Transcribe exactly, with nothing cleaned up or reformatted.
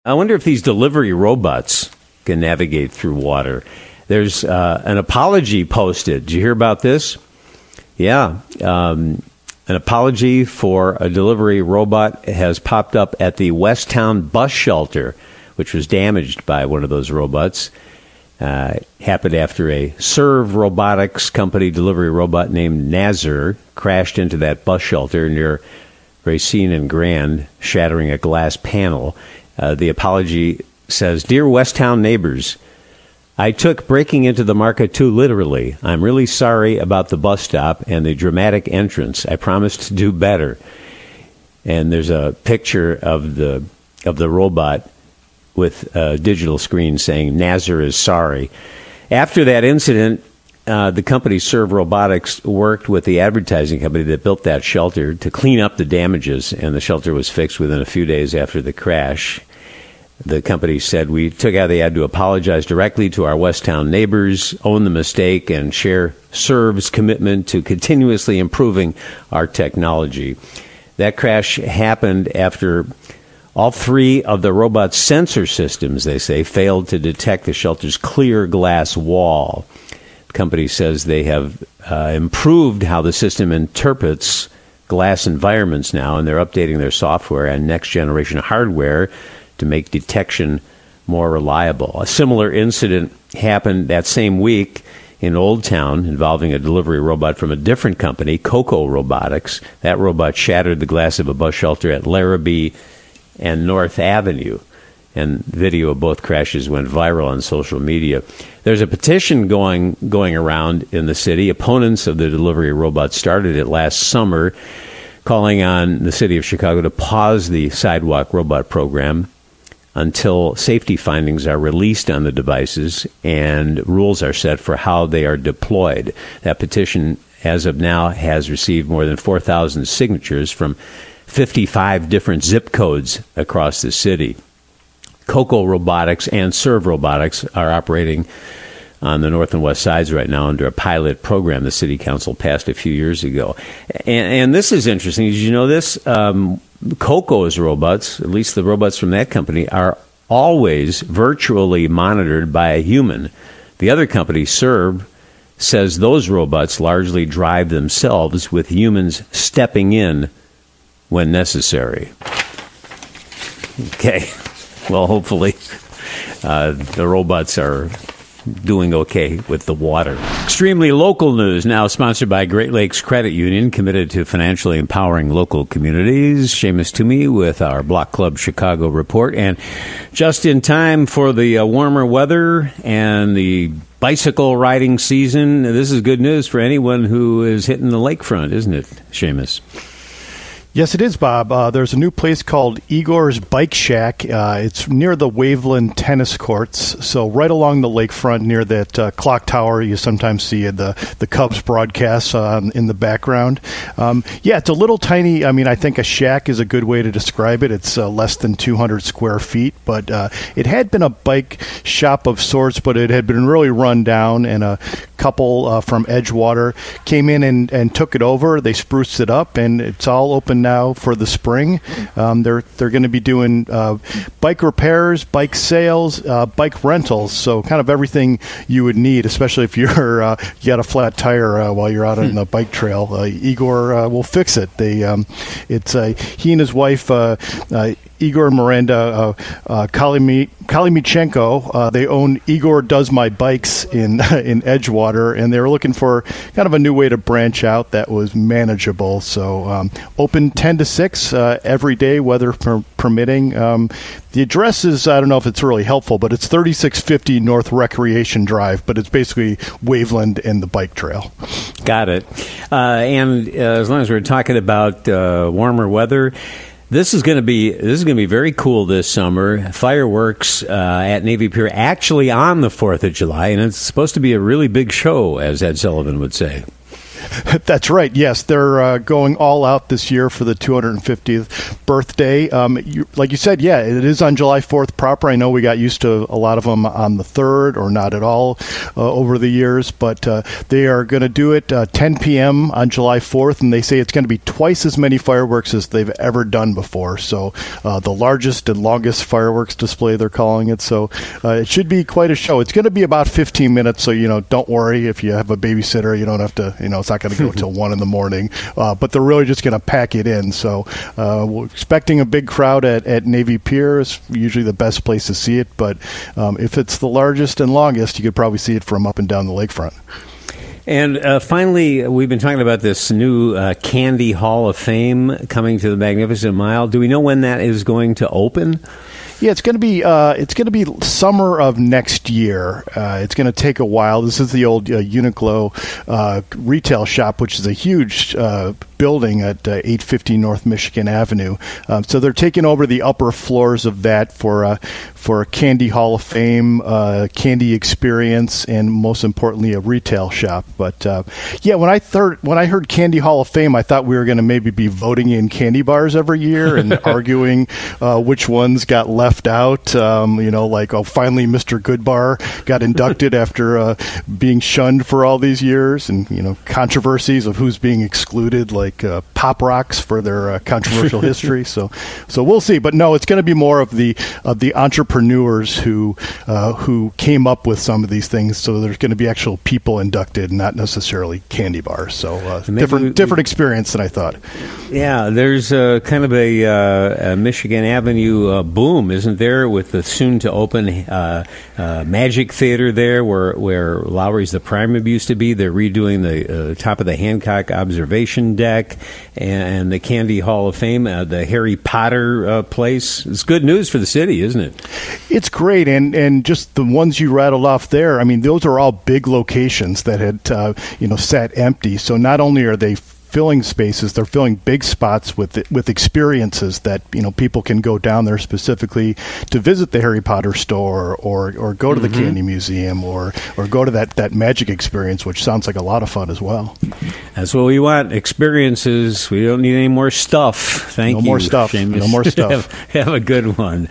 I wonder if these delivery robots can navigate through water. There's uh, an apology posted. Did you hear about this? Yeah. Um, an apology for a delivery robot has popped up at the Westtown bus shelter, which was damaged by one of those robots. Uh, happened after a Serve Robotics company delivery robot named Nazar crashed into that bus shelter near Racine and Grand, shattering a glass panel. Uh, the apology says, "Dear Westtown neighbors, I took breaking into the market too literally. I'm really sorry about the bus stop and the dramatic entrance. I promised to do better." And there's a picture of the of the robot with a digital screen saying, "Nazar is sorry." After that incident, uh, the company Serve Robotics worked with the advertising company that built that shelter to clean up the damages, and the shelter was fixed within a few days after the crash. The company said, "We took out the ad to apologize directly to our Westtown neighbors, own the mistake, and share Serve's commitment to continuously improving our technology." That crash happened after all three of the robot's sensor systems, they say, failed to detect the shelter's clear glass wall. The company says they have uh, improved how the system interprets glass environments now, and they're updating their software and next-generation hardware to make detection more reliable. A similar incident happened that same week in Old Town involving a delivery robot from a different company, Coco Robotics. That robot shattered the glass of a bus shelter at Larrabee and North Avenue, and video of both crashes went viral on social media. There's a petition going going around in the city. Opponents of the delivery robot started it last summer, calling on the city of Chicago to pause the sidewalk robot program until safety findings are released on the devices and rules are set for how they are deployed. That petition, as of now, has received more than four thousand signatures from fifty-five different zip codes across the city. Coco Robotics and Serve Robotics are operating on the north and west sides right now under a pilot program the city council passed a few years ago. And, and this is interesting. Did you know this? Um, Coco's robots, at least the robots from that company, are always virtually monitored by a human. The other company, Serve, says those robots largely drive themselves with humans stepping in when necessary. Okay. Well, hopefully uh, the robots are doing okay with the water. Extremely local news now sponsored by Great Lakes Credit Union, committed to financially empowering local communities. Seamus Toomey with our Block Club Chicago report. And just in time for the uh, warmer weather and the bicycle riding season, this is good news for anyone who is hitting the lakefront, isn't it, Seamus? Yes, it is, Bob. Uh, there's a new place called Igor's Bike Shack. Uh, it's near the Waveland tennis courts, so right along the lakefront near that uh, clock tower you sometimes see the, the Cubs broadcasts uh, in the background. Um, yeah, it's a little tiny. I mean, I think a shack is a good way to describe it. It's uh, less than two hundred square feet, but uh, it had been a bike shop of sorts, but it had been really run down, and a couple uh, from Edgewater came in and, and took it over. They spruced it up, and it's all open now for the spring. Um, they're they're going to be doing uh, bike repairs, bike sales, uh, bike rentals, so kind of everything you would need, especially if you're uh, you got a flat tire uh, while you're out on the bike trail. Uh, Igor uh, will fix it. They um, it's uh, he and his wife uh, uh, Igor and Miranda uh, uh, Kalimichenko. Uh, they own Igor Does My Bikes in in Edgewater, and they were looking for kind of a new way to branch out that was manageable. So um, open ten to six uh, every day, weather per- permitting. Um, the address is, I don't know if it's really helpful, but it's thirty-six fifty North Recreation Drive, but it's basically Waveland and the bike trail. Got it. Uh, and uh, as long as we're talking about uh, warmer weather, This is going to be this is going to be very cool this summer. Fireworks uh, at Navy Pier, actually on the fourth of July, and it's supposed to be a really big show, as Ed Sullivan would say. That's right. Yes, they're uh, going all out this year for the two hundred fiftieth birthday. Um, you, like you said, yeah, it is on July fourth proper. I know we got used to a lot of them on the third or not at all uh, over the years, but uh, they are going to do it uh, ten p.m. on July fourth, and they say it's going to be twice as many fireworks as they've ever done before. So uh, the largest and longest fireworks display, they're calling it. So uh, it should be quite a show. It's going to be about fifteen minutes, so, you know, don't worry if you have a babysitter. You don't have to, you know, it's not going to go till one in the morning. Uh, but they're really just going to pack it in. So uh, we're expecting a big crowd at, at Navy Pier. Is usually the best place to see it. But um, if it's the largest and longest, you could probably see it from up and down the lakefront. And uh, finally, we've been talking about this new uh, Candy Hall of Fame coming to the Magnificent Mile. Do we know when that is going to open? Yeah, it's going to be uh, it's going to be summer of next year. Uh, it's going to take a while. This is the old uh, Uniqlo uh, retail shop, which is a huge uh, building at uh, eight fifty North Michigan Avenue. Um, so they're taking over the upper floors of that for uh, for a Candy Hall of Fame, uh, candy experience, and most importantly, a retail shop. But uh, yeah, when I third when I heard Candy Hall of Fame, I thought we were going to maybe be voting in candy bars every year and arguing uh, which ones got left out. Um, you know, like, oh, finally Mister Goodbar got inducted after uh, being shunned for all these years, and, you know, controversies of who's being excluded, like uh, Pop Rocks for their uh, controversial history. So, so we'll see. But no, it's going to be more of the of the entrepreneurs who uh, who came up with some of these things. So there's going to be actual people inducted, not necessarily candy bars. So uh, different we, different experience than I thought. Yeah, there's uh, kind of a, uh, a Michigan Avenue uh, boom, isn't there, with the soon-to-open uh, uh, Magic Theater there, where where Lowry's the Prime used to be. They're redoing the uh, top of the Hancock Observation Deck and, and the Candy Hall of Fame, uh, the Harry Potter uh, place. It's good news for the city, isn't it? It's great, and and just the ones you rattled off there, I mean, those are all big locations that had uh, you know sat empty. So not only are they filling spaces, they're filling big spots with with experiences that, you know, people can go down there specifically to visit the Harry Potter store, or or go to mm-hmm. the Candy Museum, or or go to that that magic experience, which sounds like a lot of fun as well. That's what we want, experiences. We don't need any more stuff. Thank no you. More stuff. Seamus. No more stuff. have, have a good one.